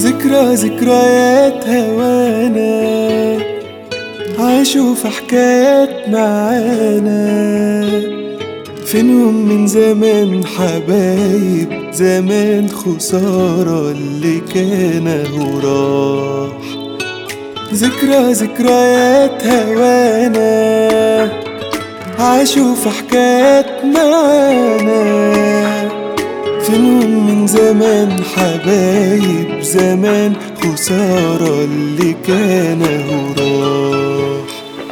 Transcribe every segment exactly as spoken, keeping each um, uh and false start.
ذكرى ذكريات هوانا، عاشوا في حكايات معانا. فينهم من زمان حبايب، زمان خسارة اللي كان اهو راح. ذكرى ذكريات هوانا، عاشوا في حكايات معانا. فينهم من زمان حبايب، زمان خسارة اللي كان اهو راح.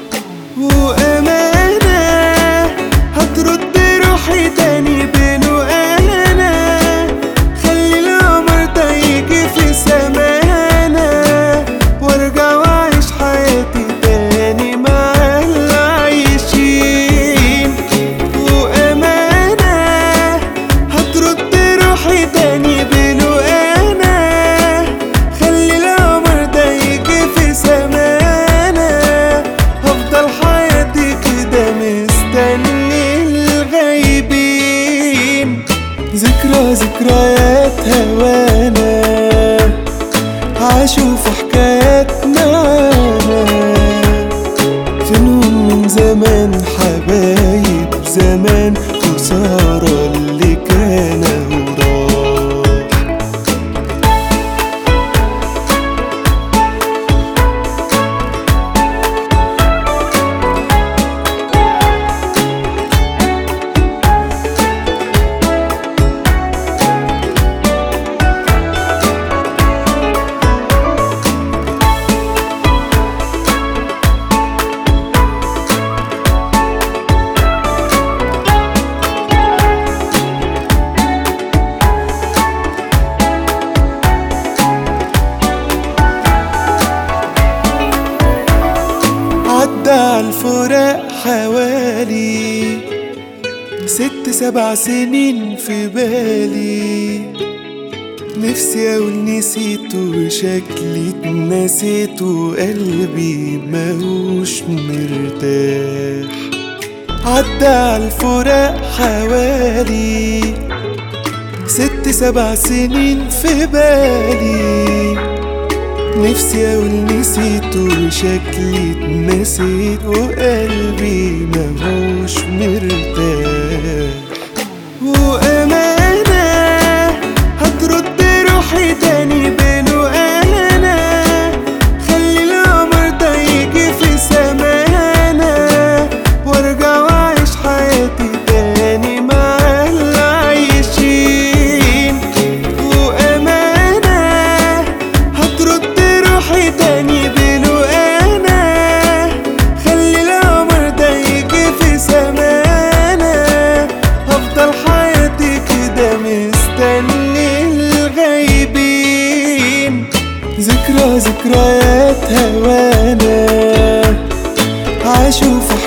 وأمانة هترد روحي تاني بين وأنا، خلي القمر ده يجي في سمانا، وارجع واعيش حياتي تاني مع اللي عايشين. وأمانة هترد روحي تاني بين وأنا، خلي القمر ده يجي في سمانا، هفضل حياتي كده مستني الغايبين. ذكرى ذكريات هوانا، عاشوا في حكايات معانا. فينهم من زمان حبايب، زمان خسارة اللي كان اهو راح. عدى عالفراق حوالي ست سبع سنين في بالي. نفسي اقول نسيته، شكلي اتنسيته، قلبي ماهوش مرتاح. عدى عالفراق حوالي ست سبع سنين في بالي. نفسي اقول نسيته، شكلي اتنسيت، وقلبي ماهوش مرتاح. وأمانة هترد روحي تاني بين وأنا، خلي القمر ده يجي في سمانا، وارجع واعيش حياتي تاني مع اللي عايشين. وأمانة هترد روحي تاني بين وأنا، خلي القمر ده يجي في سمانا، هفضل حياتي كده مستني الغايبين. ذكرى ذكريات هوانا، عاشوا في